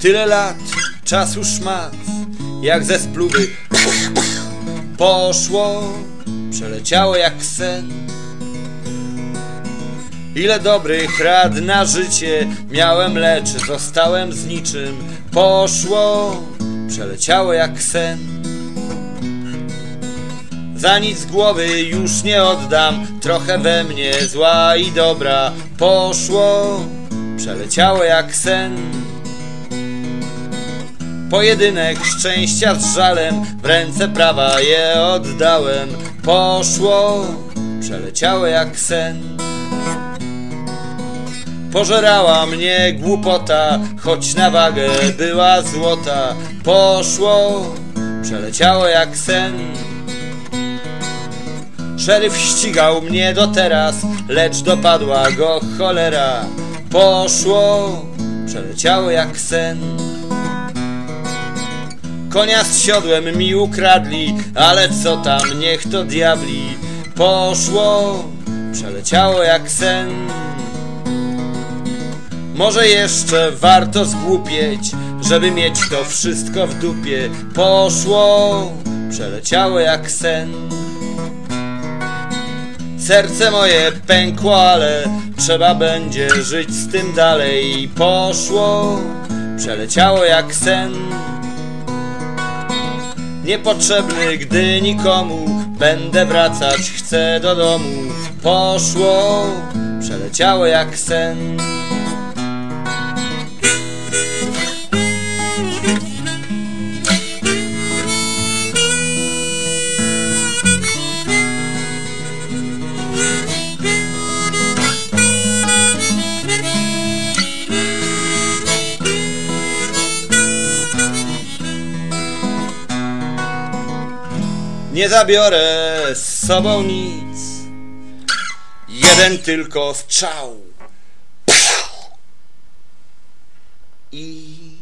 Tyle lat, czasu szmat, jak ze spluwy poszło, przeleciało jak sen. Ile dobrych rad na życie miałem, lecz zostałem z niczym. Poszło, przeleciało jak sen. Za nic głowy już nie oddam, trochę we mnie zła i dobra. Poszło, przeleciało jak sen. Pojedynek szczęścia z żalem, w ręce prawa je oddałem. Poszło, przeleciało jak sen. Pożerała mnie głupota, choć na wagę była złota. Poszło, przeleciało jak sen. Szeryf ścigał mnie do teraz, lecz dopadła go cholera. Poszło, przeleciało jak sen. Konia z siodłem mi ukradli, ale co tam, niech to diabli. Poszło, przeleciało jak sen. Może jeszcze warto zgłupieć, żeby mieć to wszystko w dupie. Poszło, przeleciało jak sen. Serce moje pękło, ale trzeba będzie żyć z tym dalej. Poszło, przeleciało jak sen. Niepotrzebny, gdy nikomu, będę wracać, chcę do domu. Poszło, przeleciało jak sen. Nie zabiorę z sobą nic, jeden tylko strzał i